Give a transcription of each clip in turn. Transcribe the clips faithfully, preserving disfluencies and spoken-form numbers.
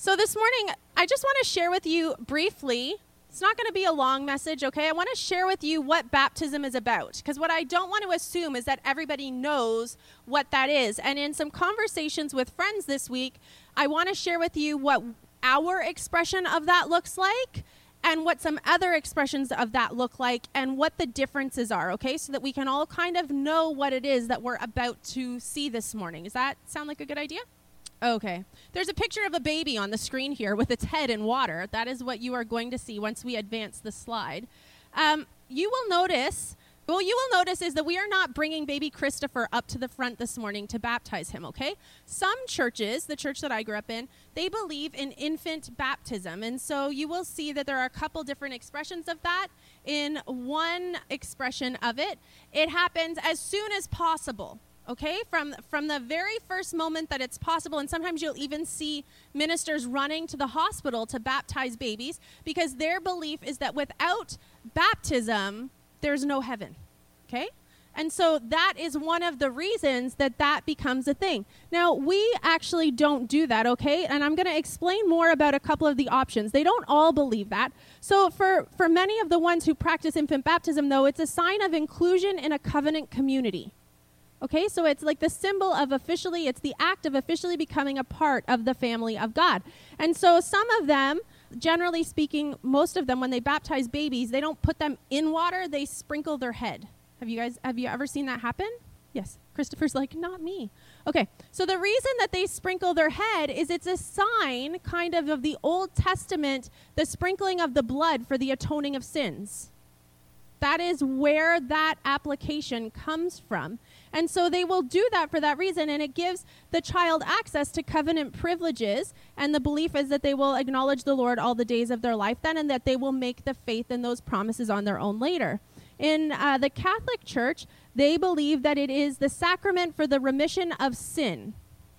So this morning, I just want to share with you briefly. It's not going to be a long message, okay? I want to share with you what baptism is about, because what I don't want to assume is that everybody knows what that is. And in some conversations with friends this week, I want to share with you what our expression of that looks like and what some other expressions of that look like and what the differences are, okay? So that we can all kind of know what it is that we're about to see this morning. Does that sound like a good idea? Okay. There's a picture of a baby on the screen here with its head in water. That is what you are going to see once we advance the slide. Um, you will notice, well, you will notice is that we are not bringing baby Christopher up to the front this morning to baptize him, okay? Some churches, the church that I grew up in, they believe in infant baptism. And so you will see that there are a couple different expressions of that. In one expression of it, it happens as soon as possible. Okay, from from the very first moment that it's possible, and sometimes you'll even see ministers running to the hospital to baptize babies because their belief is that without baptism, there's no heaven, okay? And so that is one of the reasons that that becomes a thing. Now, we actually don't do that, okay? And I'm going to explain more about a couple of the options. They don't all believe that. So for, for many of the ones who practice infant baptism, though, it's a sign of inclusion in a covenant community. Okay, so it's like the symbol of officially, it's the act of officially becoming a part of the family of God. And so some of them, generally speaking, most of them, when they baptize babies, they don't put them in water, they sprinkle their head. Have you guys, have you ever seen that happen? Yes. Christopher's like, not me. Okay, so the reason that they sprinkle their head is it's a sign kind of of the Old Testament, the sprinkling of the blood for the atoning of sins. That is where that application comes from. And so they will do that for that reason, and it gives the child access to covenant privileges, and the belief is that they will acknowledge the Lord all the days of their life then, and that they will make the faith in those promises on their own later. In uh, the Catholic Church, they believe that it is the sacrament for the remission of sin.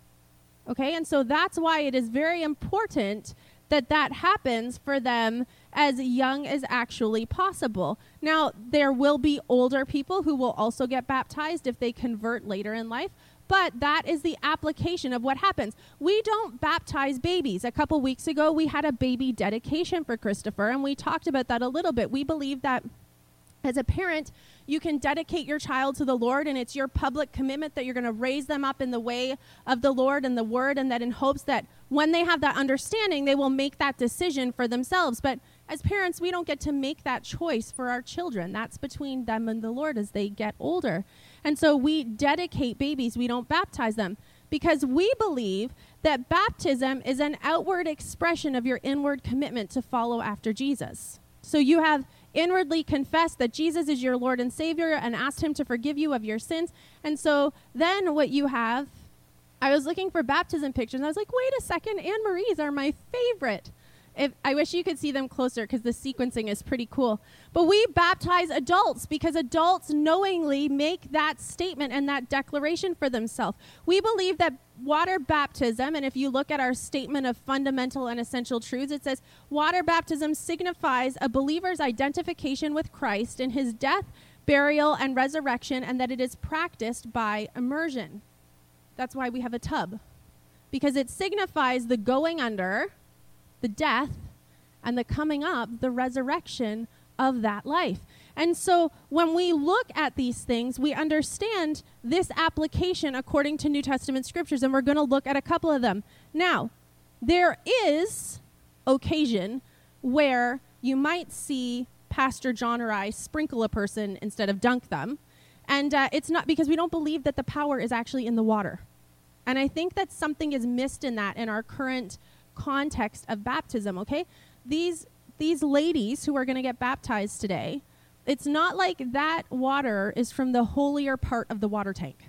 Okay, and so that's why it is very important that that happens for them as young as actually possible. Now, there will be older people who will also get baptized if they convert later in life, but that is the application of what happens. We don't baptize babies. A couple weeks ago, we had a baby dedication for Christopher, and we talked about that a little bit. We believe that as a parent, you can dedicate your child to the Lord, and it's your public commitment that you're going to raise them up in the way of the Lord and the Word, and that in hopes that when they have that understanding, they will make that decision for themselves. But as parents, we don't get to make that choice for our children. That's between them and the Lord as they get older. And so we dedicate babies. We don't baptize them because we believe that baptism is an outward expression of your inward commitment to follow after Jesus. So you have inwardly confessed that Jesus is your Lord and Savior and asked him to forgive you of your sins. And so then what you have, I was looking for baptism pictures, and I was like, wait a second, Anne Marie's are my favorite. If, I wish you could see them closer because the sequencing is pretty cool. But we baptize adults because adults knowingly make that statement and that declaration for themselves. We believe that water baptism, and if you look at our statement of fundamental and essential truths, it says water baptism signifies a believer's identification with Christ in his death, burial, and resurrection, and that it is practiced by immersion. That's why we have a tub, because it signifies the going under, the death, and the coming up, the resurrection of that life. And so when we look at these things, we understand this application according to New Testament scriptures, and we're going to look at a couple of them. Now, there is occasion where you might see Pastor John or I sprinkle a person instead of dunk them, and uh, it's not because we don't believe that the power is actually in the water. And I think that something is missed in that in our current context of baptism, okay? These these ladies who are going to get baptized today, it's not like that water is from the holier part of the water tank.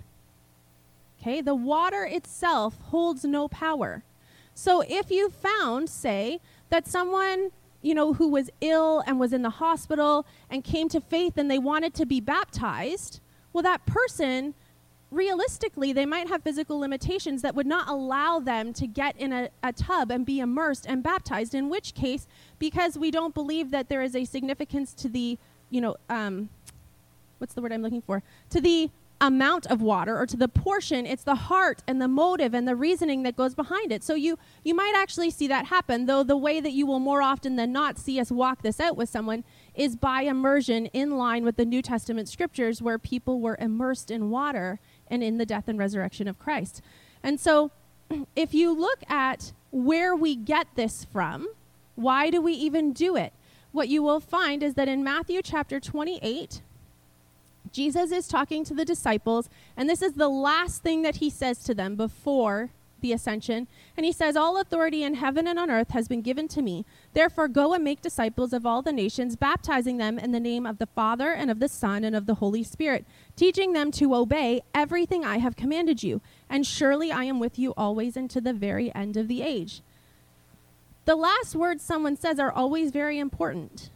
Okay? The water itself holds no power. So if you found, say, that someone, you know, who was ill and was in the hospital and came to faith and they wanted to be baptized, well, that person, realistically, they might have physical limitations that would not allow them to get in a, a tub and be immersed and baptized, in which case, because we don't believe that there is a significance to the, you know, um, what's the word I'm looking for? To the amount of water or to the portion. It's the heart and the motive and the reasoning that goes behind it. So you you might actually see that happen, though the way that you will more often than not see us walk this out with someone is by immersion in line with the New Testament scriptures, where people were immersed in water and in the death and resurrection of Christ. And so if you look at where we get this from, why do we even do it? What you will find is that in Matthew chapter twenty-eight, Jesus is talking to the disciples, and this is the last thing that he says to them before the ascension. And he says, all authority in heaven and on earth has been given to me. Therefore, go and make disciples of all the nations, baptizing them in the name of the Father and of the Son and of the Holy Spirit, teaching them to obey everything I have commanded you. And surely I am with you always and to the very end of the age. The last words someone says are always very important,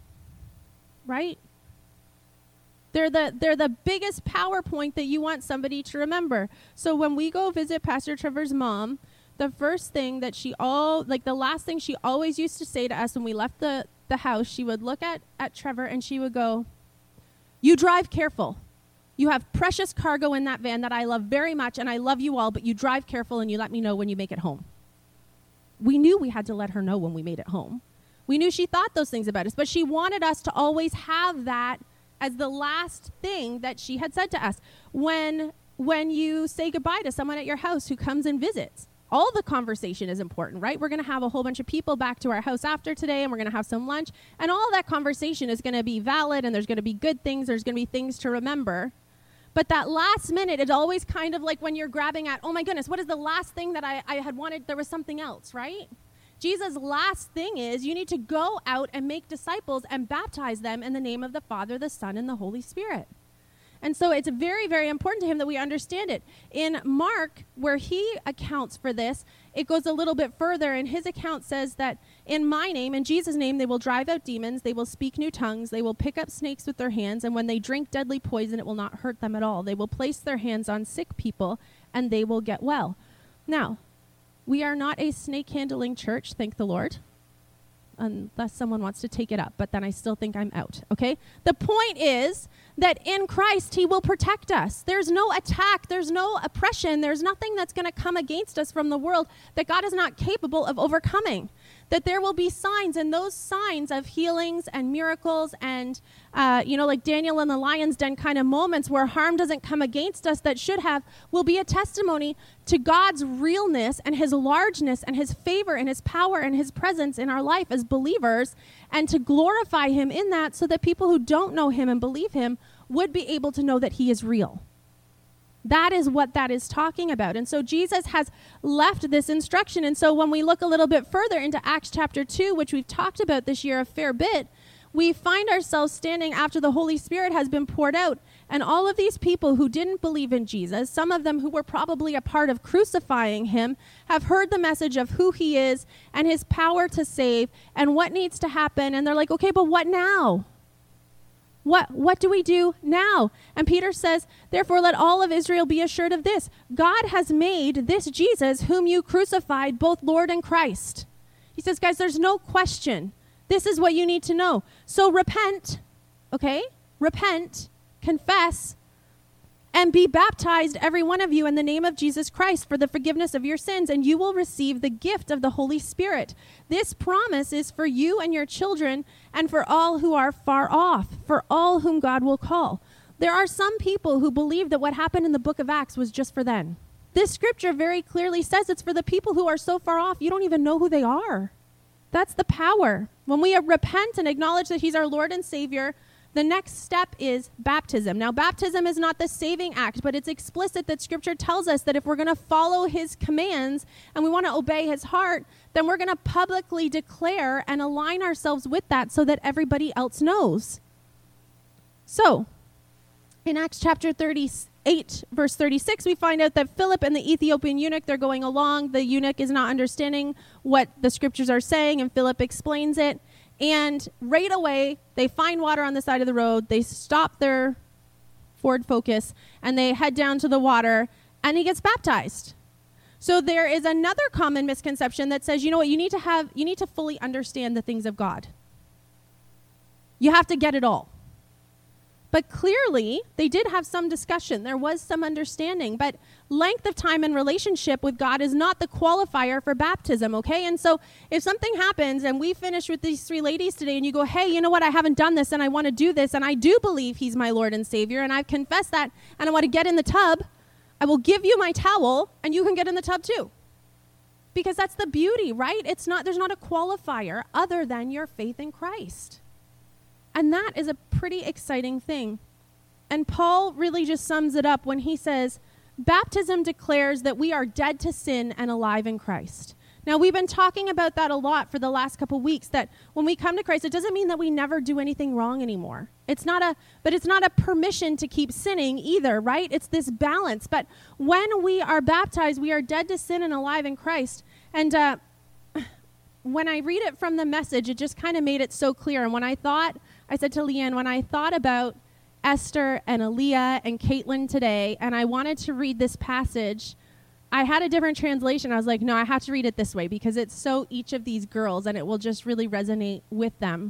right? They're the they're the biggest PowerPoint that you want somebody to remember. So when we go visit Pastor Trevor's mom, the first thing that she all like the last thing she always used to say to us when we left the, the house, she would look at, at Trevor and she would go, "You drive careful. You have precious cargo in that van that I love very much, and I love you all, but you drive careful and you let me know when you make it home." We knew we had to let her know when we made it home. We knew she thought those things about us, but she wanted us to always have that as the last thing that she had said to us. When when you say goodbye to someone at your house who comes and visits, all the conversation is important, right? We're going to have a whole bunch of people back to our house after today, and we're going to have some lunch, and all that conversation is going to be valid, and there's going to be good things, there's going to be things to remember. But that last minute is always kind of like when you're grabbing at, oh my goodness, what is the last thing that I, I had wanted? There was something else, right? Jesus' last thing is you need to go out and make disciples and baptize them in the name of the Father, the Son, and the Holy Spirit. And so it's very, very important to him that we understand it. In Mark, where he accounts for this, it goes a little bit further, and his account says that in my name, in Jesus' name, they will drive out demons, they will speak new tongues, they will pick up snakes with their hands, and when they drink deadly poison, it will not hurt them at all. They will place their hands on sick people, and they will get well. Now, we are not a snake-handling church, thank the Lord, unless someone wants to take it up, but then I still think I'm out, okay? The point is that in Christ, he will protect us. There's no attack, there's no oppression, there's nothing that's going to come against us from the world that God is not capable of overcoming. That there will be signs, and those signs of healings and miracles and, uh, you know, like Daniel in the lion's den kind of moments where harm doesn't come against us that should have, will be a testimony to God's realness and his largeness and his favor and his power and his presence in our life as believers, and to glorify him in that so that people who don't know him and believe him would be able to know that he is real. That is what that is talking about. And so Jesus has left this instruction. And so when we look a little bit further into Acts chapter two, which we've talked about this year a fair bit, we find ourselves standing after the Holy Spirit has been poured out. And all of these people who didn't believe in Jesus, some of them who were probably a part of crucifying him, have heard the message of who he is and his power to save and what needs to happen. And they're like, okay, but what now? What what do we do now? And Peter says, therefore, let all of Israel be assured of this. God has made this Jesus, whom you crucified, both Lord and Christ. He says, guys, there's no question. This is what you need to know. So repent, okay? Repent, confess, and be baptized, every one of you, in the name of Jesus Christ for the forgiveness of your sins, and you will receive the gift of the Holy Spirit. This promise is for you and your children and for all who are far off, for all whom God will call. There are some people who believe that what happened in the book of Acts was just for them. This scripture very clearly says it's for the people who are so far off, you don't even know who they are. That's the power. When we repent and acknowledge that he's our Lord and Savior, the next step is baptism. Now, baptism is not the saving act, but it's explicit that Scripture tells us that if we're going to follow his commands and we want to obey his heart, then we're going to publicly declare and align ourselves with that so that everybody else knows. So, in Acts chapter thirty-eight, verse thirty-six, we find out that Philip and the Ethiopian eunuch, they're going along. The eunuch is not understanding what the Scriptures are saying, and Philip explains it. And right away, they find water on the side of the road. They stop their Ford Focus, and they head down to the water, and he gets baptized. So there is another common misconception that says, you know what, you need to have, you need to fully understand the things of God. You have to get it all. But clearly, they did have some discussion. There was some understanding. But length of time in relationship with God is not the qualifier for baptism, okay? And so if something happens and we finish with these three ladies today and you go, hey, you know what? I haven't done this and I want to do this and I do believe he's my Lord and Savior and I've confessed that and I want to get in the tub, I will give you my towel and you can get in the tub too. Because that's the beauty, right? It's not, there's not a qualifier other than your faith in Christ. And that is a pretty exciting thing. And Paul really just sums it up when he says, baptism declares that we are dead to sin and alive in Christ. Now, we've been talking about that a lot for the last couple weeks, that when we come to Christ, it doesn't mean that we never do anything wrong anymore. It's not a, but it's not a permission to keep sinning either, right? It's this balance. But when we are baptized, we are dead to sin and alive in Christ. And uh, when I read it from the Message, it just kind of made it so clear. And when I thought, I said to Leanne, when I thought about Esther and Aaliyah and Caitlin today, and I wanted to read this passage, I had a different translation. I was like, no, I have to read it this way because it's so each of these girls, and it will just really resonate with them.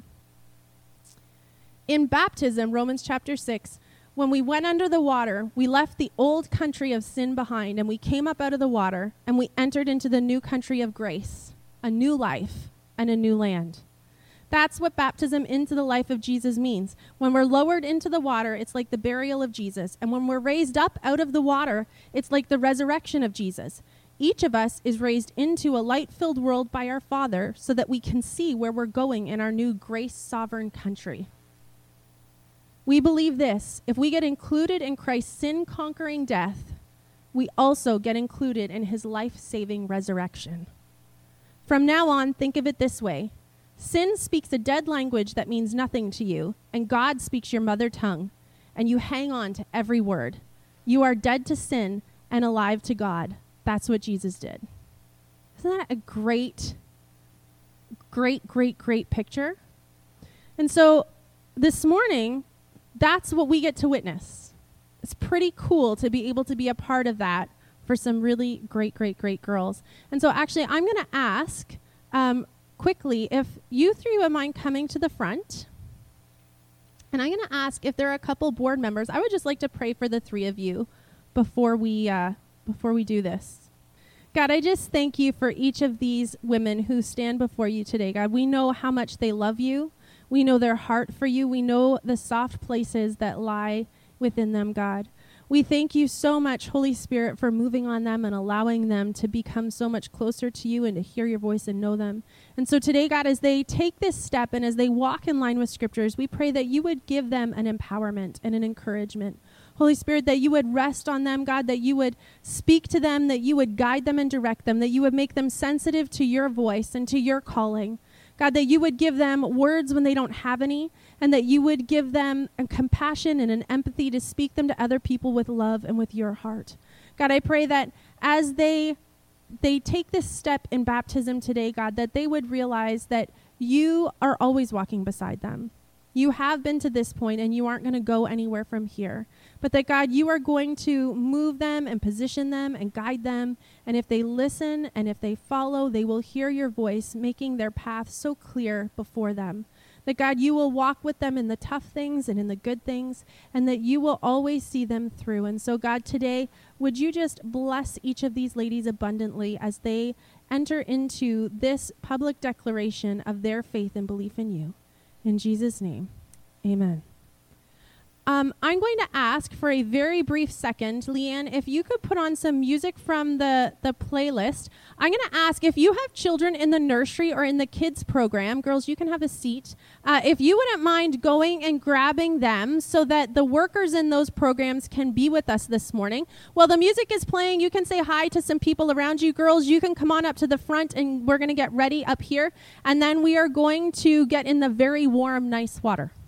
In baptism, Romans chapter six, when we went under the water, we left the old country of sin behind, and we came up out of the water, and we entered into the new country of grace, a new life, and a new land. That's what baptism into the life of Jesus means. When we're lowered into the water, it's like the burial of Jesus. And when we're raised up out of the water, it's like the resurrection of Jesus. Each of us is raised into a light-filled world by our Father so that we can see where we're going in our new grace-sovereign country. We believe this: if we get included in Christ's sin-conquering death, we also get included in his life-saving resurrection. From now on, think of it this way. Sin speaks a dead language that means nothing to you, and God speaks your mother tongue, and you hang on to every word. You are dead to sin and alive to God. That's what Jesus did. Isn't that a great, great, great, great picture? And so this morning, that's what we get to witness. It's pretty cool to be able to be a part of that for some really great, great, great girls. And so actually, I'm going to ask um, quickly if you three would mind coming to the front. And I'm going to ask if there are a couple board members. I would just like to pray for the three of you before we uh, before we do this. God, I just thank you for each of these women who stand before you today. God, we know how much they love you. We know their heart for you. We know the soft places that lie within them, God. We thank you so much, Holy Spirit, for moving on them and allowing them to become so much closer to you and to hear your voice and know them. And so today, God, as they take this step and as they walk in line with scriptures, we pray that you would give them an empowerment and an encouragement. Holy Spirit, that you would rest on them, God, that you would speak to them, that you would guide them and direct them, that you would make them sensitive to your voice and to your calling. God, that you would give them words when they don't have any, and that you would give them a compassion and an empathy to speak them to other people with love and with your heart. God, I pray that as they they take this step in baptism today, God, that they would realize that you are always walking beside them. You have been to this point, and you aren't going to go anywhere from here. But that, God, you are going to move them and position them and guide them. And if they listen and if they follow, they will hear your voice, making their path so clear before them. That, God, you will walk with them in the tough things and in the good things, and that you will always see them through. And so, God, today, would you just bless each of these ladies abundantly as they enter into this public declaration of their faith and belief in you. In Jesus' name, amen. Um, I'm going to ask for a very brief second, Leanne, if you could put on some music from the, the playlist. I'm going to ask if you have children in the nursery or in the kids program, girls, you can have a seat. Uh, if you wouldn't mind going and grabbing them so that the workers in those programs can be with us this morning. While the music is playing, you can say hi to some people around you. Girls, you can come on up to the front and we're going to get ready up here. And then we are going to get in the very warm, nice water.